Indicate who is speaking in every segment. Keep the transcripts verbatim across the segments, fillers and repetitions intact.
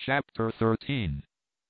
Speaker 1: Chapter thirteen.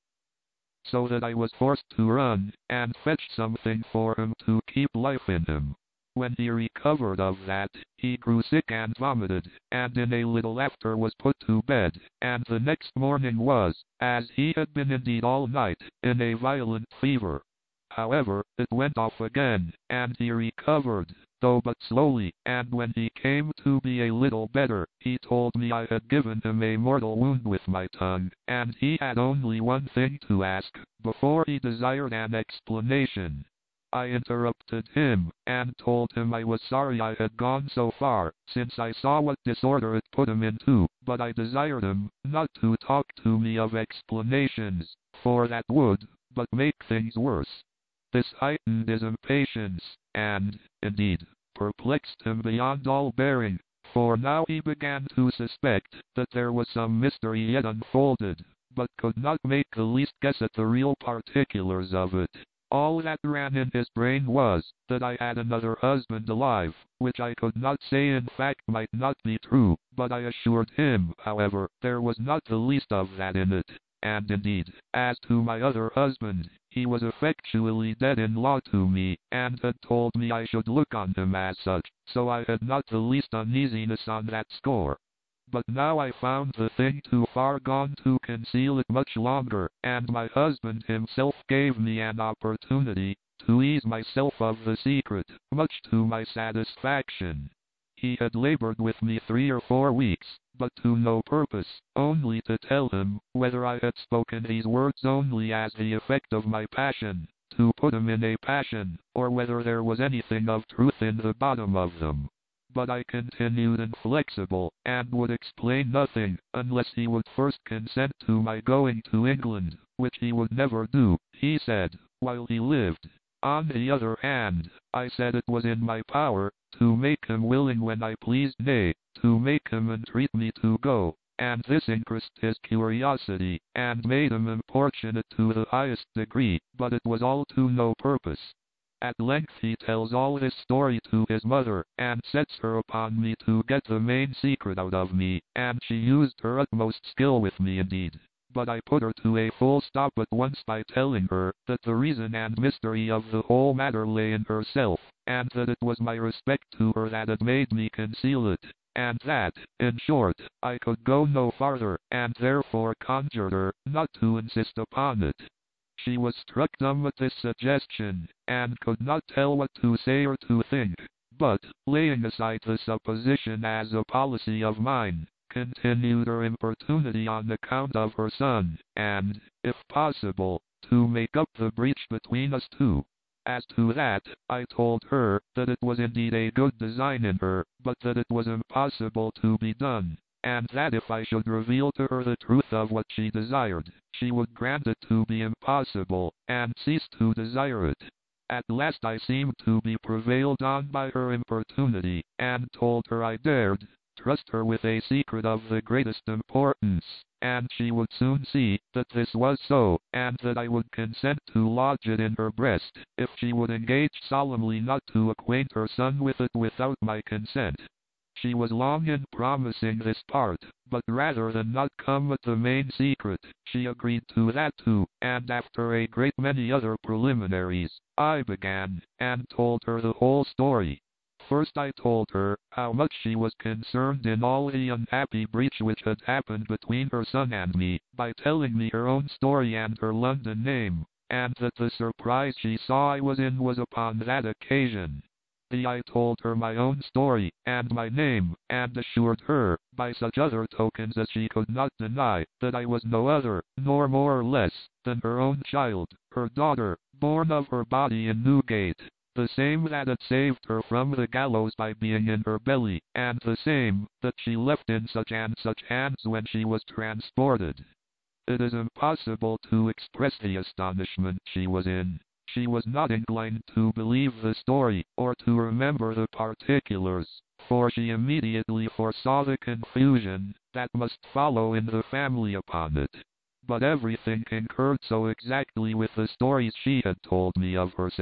Speaker 1: So that I was forced to run, and fetch something for him to keep life in him. When he recovered of that, he grew sick and vomited, and in a little after was put to bed, and the next morning was, as he had been indeed all night, in a violent fever. However, it went off again, and he recovered, though but slowly, and when he came to be a little better, he told me I had given him a mortal wound with my tongue, and he had only one thing to ask, before he desired an explanation. I interrupted him, and told him I was sorry I had gone so far, since I saw what disorder it put him into, but I desired him not to talk to me of explanations, for that would but make things worse. This heightened his impatience, and, indeed, perplexed him beyond all bearing, for now he began to suspect that there was some mystery yet unfolded, but could not make the least guess at the real particulars of it. All that ran in his brain was, that I had another husband alive, which I could not say in fact might not be true, but I assured him, however, there was not the least of that in it. And indeed, as to my other husband, he was effectually dead-in-law to me, and had told me I should look on him as such, so I had not the least uneasiness on that score. But now I found the thing too far gone to conceal it much longer, and my husband himself gave me an opportunity to ease myself of the secret, much to my satisfaction. He had labored with me three or four weeks, but to no purpose, only to tell him whether I had spoken these words only as the effect of my passion, to put him in a passion, or whether there was anything of truth in the bottom of them. But I continued inflexible, and would explain nothing, unless he would first consent to my going to England, which he would never do, he said, while he lived. On the other hand, I said it was in my power to make him willing when I pleased, nay, to make him entreat me to go, and this increased his curiosity, and made him importunate to the highest degree, but it was all to no purpose. At length he tells all this story to his mother, and sets her upon me to get the main secret out of me, and she used her utmost skill with me indeed. But I put her to a full stop at once by telling her that the reason and mystery of the whole matter lay in herself, and that it was my respect to her that had made me conceal it, and that, in short, I could go no farther, and therefore conjured her not to insist upon it. She was struck dumb at this suggestion, and could not tell what to say or to think, but, laying aside the supposition as a policy of mine, continued her importunity on account of her son, and, if possible, to make up the breach between us two. As to that, I told her that it was indeed a good design in her, but that it was impossible to be done, and that if I should reveal to her the truth of what she desired, she would grant it to be impossible, and cease to desire it. At last I seemed to be prevailed on by her importunity, and told her I dared trust her with a secret of the greatest importance, and she would soon see that this was so, and that I would consent to lodge it in her breast, if she would engage solemnly not to acquaint her son with it without my consent. She was long in promising this part, but rather than not come at the main secret, she agreed to that too, and after a great many other preliminaries, I began, and told her the whole story. First I told her how much she was concerned in all the unhappy breach which had happened between her son and me, by telling me her own story and her London name, and that the surprise she saw I was in was upon that occasion. The I told her my own story, and my name, and assured her, by such other tokens as she could not deny, that I was no other, nor more or less, than her own child, her daughter, born of her body in Newgate, the same that had saved her from the gallows by being in her belly, and the same that she left in such and such hands when she was transported. It is impossible to express the astonishment she was in. She was not inclined to believe the story, or to remember the particulars, for she immediately foresaw the confusion that must follow in the family upon it. But everything concurred so exactly with the stories she had told me of herself,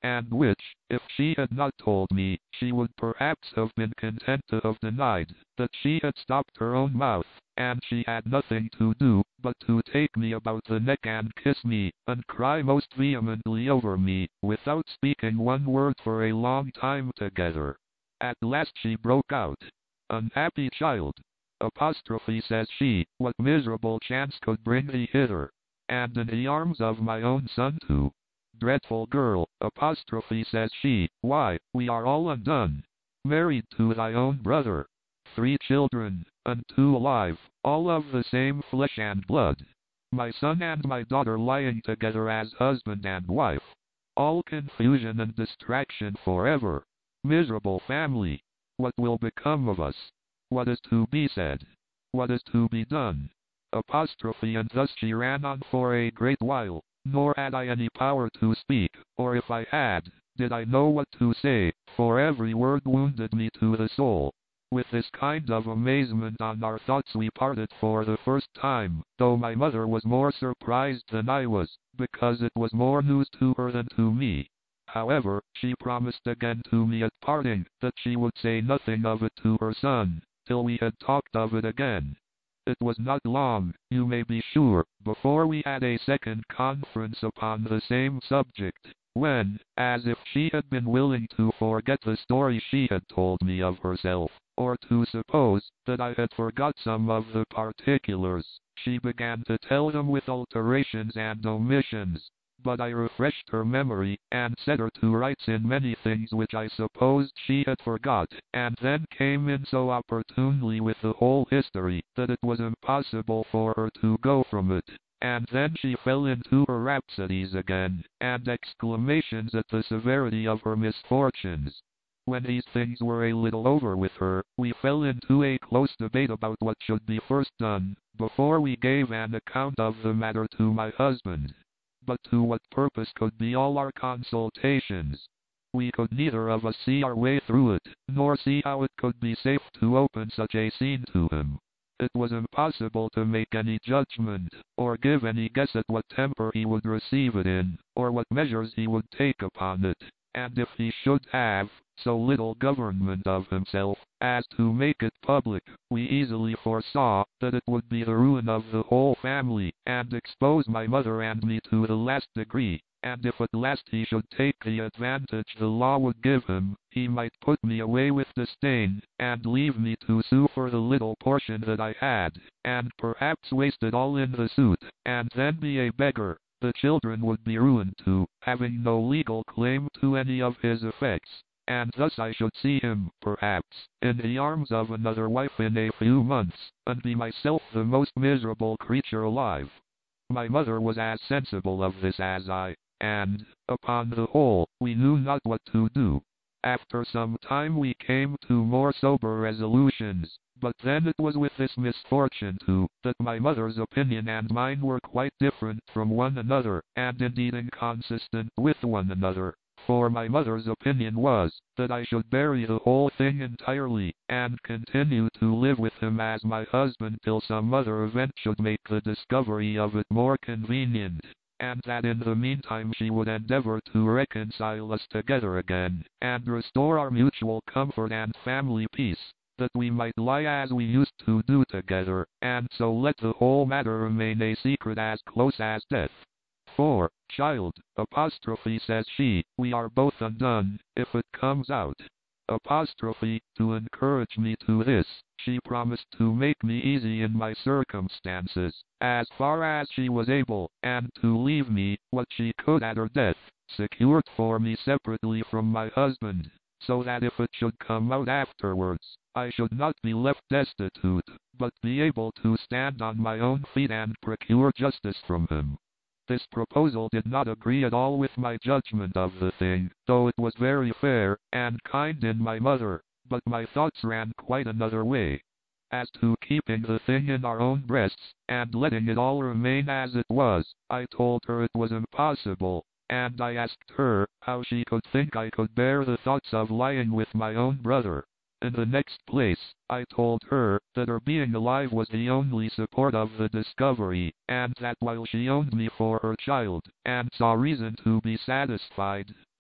Speaker 1: and which, if she had not told me, she would perhaps have been content to have denied, that she had stopped her own mouth, and she had nothing to do but to take me about the neck and kiss me, and cry most vehemently over me, without speaking one word for a long time together. At last she broke out, "Unhappy child! Apostrophe, says she, what miserable chance could bring thee hither? And in the arms of my own son too? Dreadful girl! Apostrophe, says she, why, we are all undone. Married to thy own brother. Three children, and two alive, all of the same flesh and blood. My son and my daughter lying together as husband and wife. All confusion and distraction forever. Miserable family! What will become of us? What is to be said? What is to be done?" Apostrophe, and thus she ran on for a great while, nor had I any power to speak, or if I had, did I know what to say, for every word wounded me to the soul. With this kind of amazement on our thoughts we parted for the first time, though my mother was more surprised than I was, because it was more news to her than to me. However, she promised again to me at parting, that she would say nothing of it to her son, till we had talked of it again. It was not long, you may be sure, before we had a second conference upon the same subject, when, as if she had been willing to forget the story she had told me of herself, or to suppose that I had forgot some of the particulars, she began to tell them with alterations and omissions. But I refreshed her memory, and set her to rights in many things which I supposed she had forgot, and then came in so opportunely with the whole history, that it was impossible for her to go from it. And then she fell into her rhapsodies again, and exclamations at the severity of her misfortunes. When these things were a little over with her, we fell into a close debate about what should be first done, before we gave an account of the matter to my husband. But to what purpose could be all our consultations? We could neither of us see our way through it, nor see how it could be safe to open such a scene to him. It was impossible to make any judgment, or give any guess at what temper he would receive it in, or what measures he would take upon it, and if he should have so little government of himself as to make it public, we easily foresaw that it would be the ruin of the whole family, and expose my mother and me to the last degree, and if at last he should take the advantage the law would give him, he might put me away with disdain, and leave me to sue for the little portion that I had, and perhaps waste it all in the suit, and then be a beggar. The children would be ruined too, having no legal claim to any of his effects, and thus I should see him, perhaps, in the arms of another wife in a few months, and be myself the most miserable creature alive. My mother was as sensible of this as I, and, upon the whole, we knew not what to do. After some time we came to more sober resolutions, but then it was with this misfortune too, that my mother's opinion and mine were quite different from one another, and indeed inconsistent with one another. For my mother's opinion was, that I should bury the whole thing entirely, and continue to live with him as my husband till some other event should make the discovery of it more convenient, and that in the meantime she would endeavor to reconcile us together again, and restore our mutual comfort and family peace, that we might lie as we used to do together, and so let the whole matter remain a secret as close as death. For, child, apostrophe, says she, we are both undone, if it comes out. Apostrophe, to encourage me to this, she promised to make me easy in my circumstances, as far as she was able, and to leave me, what she could at her death, secured for me separately from my husband, so that if it should come out afterwards, I should not be left destitute, but be able to stand on my own feet and procure justice from him. This proposal did not agree at all with my judgment of the thing, though it was very fair and kind in my mother, but my thoughts ran quite another way. As to keeping the thing in our own breasts, and letting it all remain as it was, I told her it was impossible, and I asked her how she could think I could bear the thoughts of lying with my own brother. In the next place, I told her that her being alive was the only support of the discovery, and that while she owned me for her child, and saw reason to be satisfied,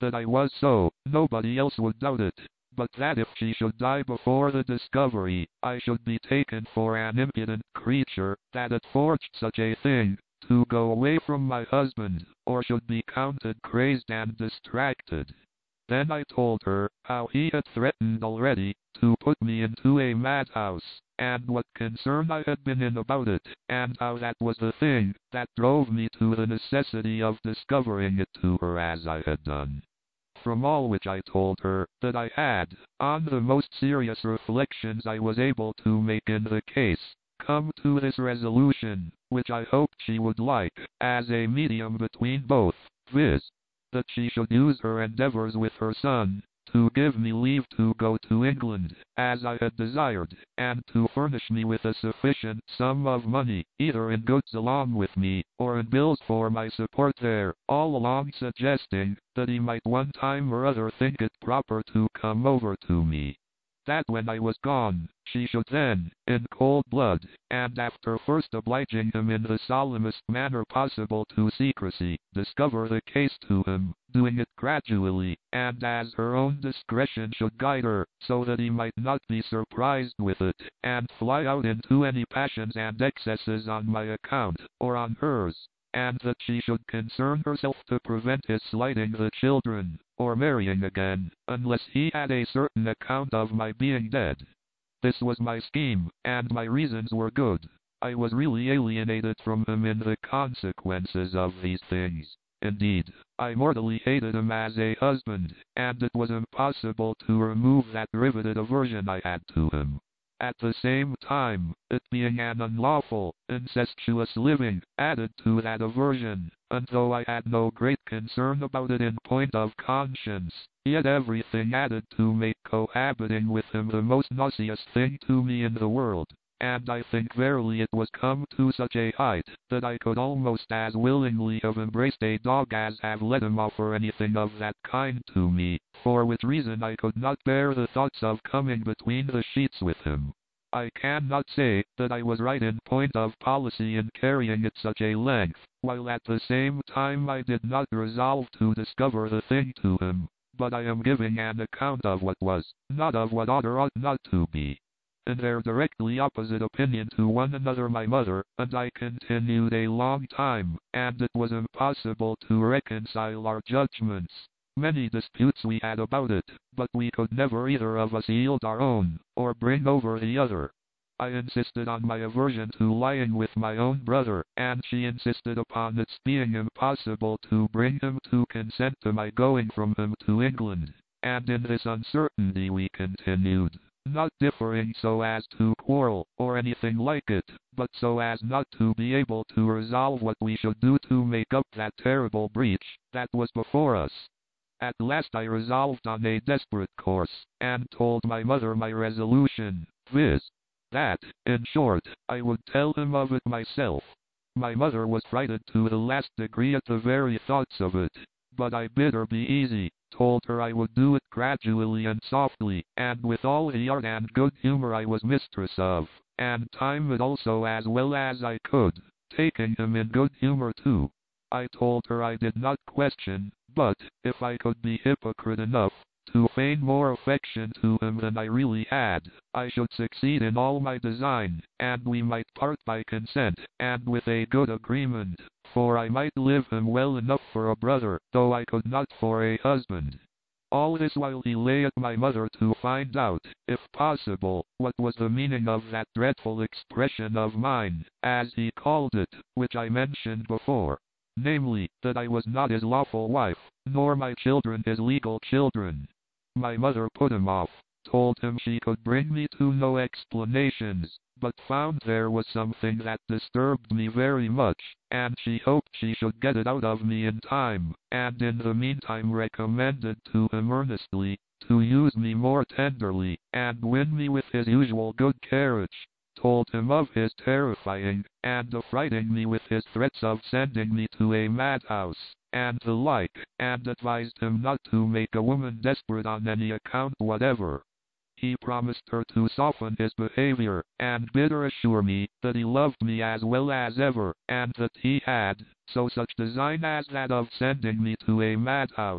Speaker 1: that I was so, nobody else would doubt it, but that if she should die before the discovery, I should be taken for an impudent creature that had forged such a thing, to go away from my husband, or should be counted crazed and distracted. Then I told her how he had threatened already to put me into a madhouse, and what concern I had been in about it, and how that was the thing that drove me to the necessity of discovering it to her as I had done. From all which I told her that I had, on the most serious reflections I was able to make in the case, come to this resolution, which I hoped she would like, as a medium between both, viz., that she should use her endeavours with her son, to give me leave to go to England, as I had desired, and to furnish me with a sufficient sum of money, either in goods along with me, or in bills for my support there, all along suggesting that he might one time or other think it proper to come over to me. That when I was gone, she should then, in cold blood, and after first obliging him in the solemnest manner possible to secrecy, discover the case to him, doing it gradually, and as her own discretion should guide her, so that he might not be surprised with it, and fly out into any passions and excesses on my account, or on hers, and that she should concern herself to prevent his slighting the children, or marrying again, unless he had a certain account of my being dead. This was my scheme, and my reasons were good. I was really alienated from him in the consequences of these things. Indeed, I mortally hated him as a husband, and it was impossible to remove that riveted aversion I had to him. At the same time, it being an unlawful, incestuous living, added to that aversion, and though I had no great concern about it in point of conscience, yet everything added to make cohabiting with him the most nauseous thing to me in the world, and I think verily it was come to such a height, that I could almost as willingly have embraced a dog as have let him offer anything of that kind to me, for which reason I could not bear the thoughts of coming between the sheets with him. I cannot say that I was right in point of policy in carrying it such a length, while at the same time I did not resolve to discover the thing to him, but I am giving an account of what was, not of what ought or ought not to be. In their directly opposite opinion to one another my mother and I continued a long time, and it was impossible to reconcile our judgments. Many disputes we had about it, but we could never either of us yield our own, or bring over the other. I insisted on my aversion to lying with my own brother, and she insisted upon its being impossible to bring him to consent to my going from him to England, and in this uncertainty we continued, not differing so as to quarrel, or anything like it, but so as not to be able to resolve what we should do to make up that terrible breach that was before us. At last I resolved on a desperate course, and told my mother my resolution, viz., that, in short, I would tell him of it myself. My mother was frightened to the last degree at the very thoughts of it, but I bid her be easy, told her I would do it gradually and softly, and with all the art and good humor I was mistress of, and time it also as well as I could, taking him in good humor too. I told her I did not question, but, if I could be hypocrite enough, to feign more affection to him than I really had, I should succeed in all my design, and we might part by consent, and with a good agreement, for I might live him well enough for a brother, though I could not for a husband. All this while he lay at my mother to find out, if possible, what was the meaning of that dreadful expression of mine, as he called it, which I mentioned before. Namely, that I was not his lawful wife, nor my children his legal children. My mother put him off, told him she could bring me to no explanations, but found there was something that disturbed me very much, and she hoped she should get it out of me in time, and in the meantime recommended to him earnestly to use me more tenderly, and win me with his usual good carriage. Told him of his terrifying and affrighting me with his threats of sending me to a madhouse, and the like, and advised him not to make a woman desperate on any account whatever. He promised her to soften his behavior, and bid her assure me that he loved me as well as ever, and that he had so such design as that of sending me to a madhouse,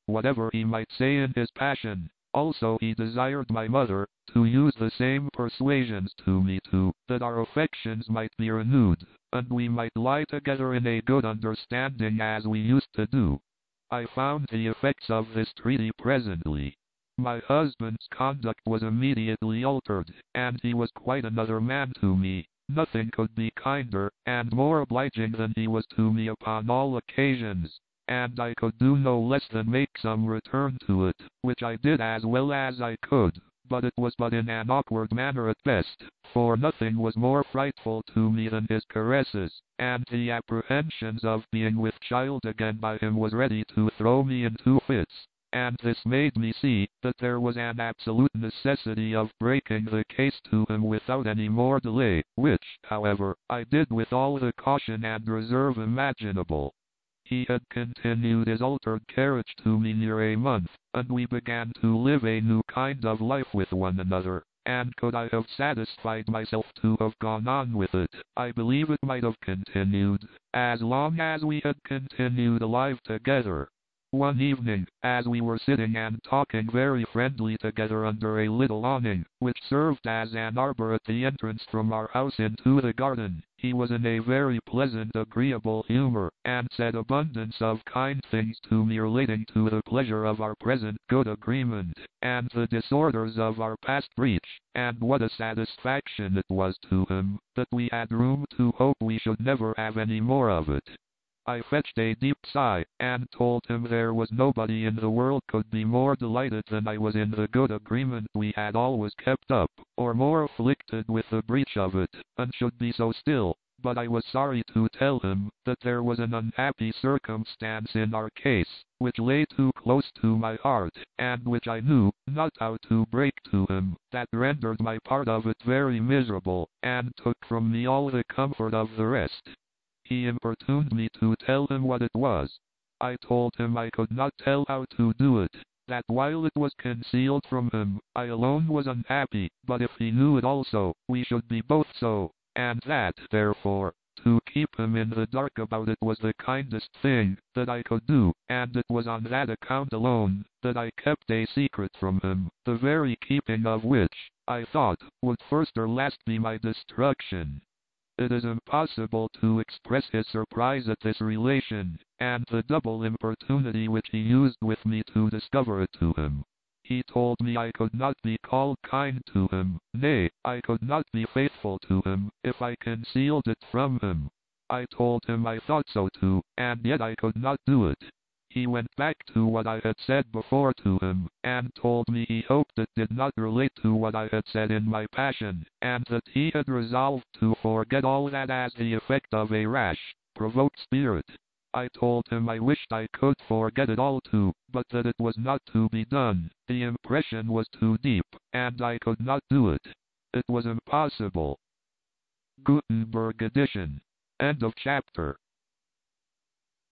Speaker 1: whatever he might say in his passion. Also he desired my mother to use the same persuasions to me too, that our affections might be renewed, and we might lie together in a good understanding as we used to do. I found the effects of this treaty presently. My husband's conduct was immediately altered, and he was quite another man to me. Nothing could be kinder and more obliging than he was to me upon all occasions, and I could do no less than make some return to it, which I did as well as I could, but it was but in an awkward manner at best, for nothing was more frightful to me than his caresses, and the apprehensions of being with child again by him was ready to throw me into fits. And this made me see that there was an absolute necessity of breaking the case to him without any more delay, which, however, I did with all the caution and reserve imaginable. He had continued his altered carriage to me near a month, and we began to live a new kind of life with one another, and could I have satisfied myself to have gone on with it, I believe it might have continued as long as we had continued alive together. One evening, as we were sitting and talking very friendly together under a little awning, which served as an arbor at the entrance from our house into the garden, he was in a very pleasant, agreeable humor, and said abundance of kind things to me relating to the pleasure of our present good agreement, and the disorders of our past breach, and what a satisfaction it was to him, that we had room to hope we should never have any more of it. I fetched a deep sigh, and told him there was nobody in the world could be more delighted than I was in the good agreement we had always kept up, or more afflicted with the breach of it, and should be so still. But I was sorry to tell him that there was an unhappy circumstance in our case, which lay too close to my heart, and which I knew not how to break to him, that rendered my part of it very miserable, and took from me all the comfort of the rest. He importuned me to tell him what it was. I told him I could not tell how to do it, that while it was concealed from him, I alone was unhappy, but if he knew it also, we should be both so, and that, therefore, to keep him in the dark about it was the kindest thing that I could do, and it was on that account alone that I kept a secret from him, the very keeping of which, I thought, would first or last be my destruction. It is impossible to express his surprise at this relation, and the double importunity which he used with me to discover it to him. He told me I could not be called kind to him, nay, I could not be faithful to him, if I concealed it from him. I told him I thought so too, and yet I could not do it. He went back to what I had said before to him, and told me he hoped it did not relate to what I had said in my passion, and that he had resolved to forget all that as the effect of a rash, provoked spirit. I told him I wished I could forget it all too, but that it was not to be done. The impression was too deep, and I could not do it. It was impossible. Gutenberg edition. End of chapter.